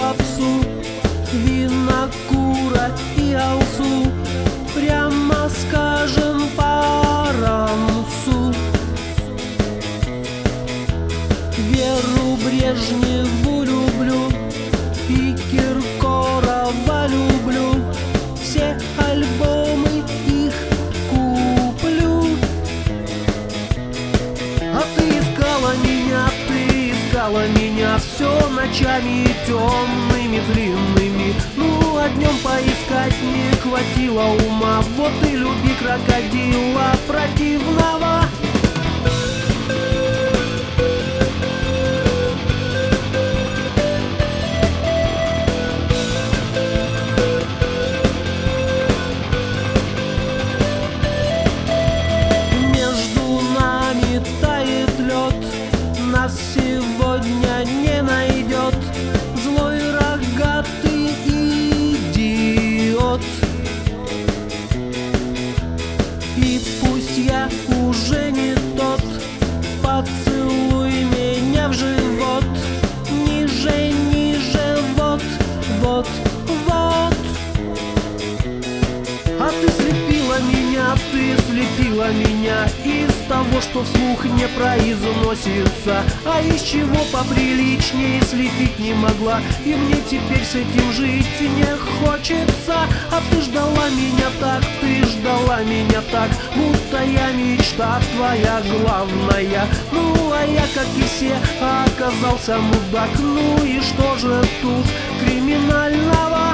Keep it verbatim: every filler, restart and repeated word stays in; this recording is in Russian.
попсу, винокура и алсу, прямо скажем по рамсу. Веру Брежневу люблю и Киркорова люблю, все альбомы их куплю. А ты искала меня, ты искала меня все ночами темными, длинными. Ну, а днем поискать не хватило ума, вот и люби крокодила противного. Нас сегодня не найдет злой рогатый идиот. И пусть я уже не тот, поцелуй меня в живот, ниже, ниже, вот, вот, вот. А ты слепила меня, ты слепила меня из того, что вслух не произносится, а из чего поприличнее слепить не могла. И мне теперь с этим жить не хочется. А ты ждала меня так, ты ждала меня так, будто я мечта твоя главная. Ну, а я, как и все, оказался мудак. Ну и что же тут криминального?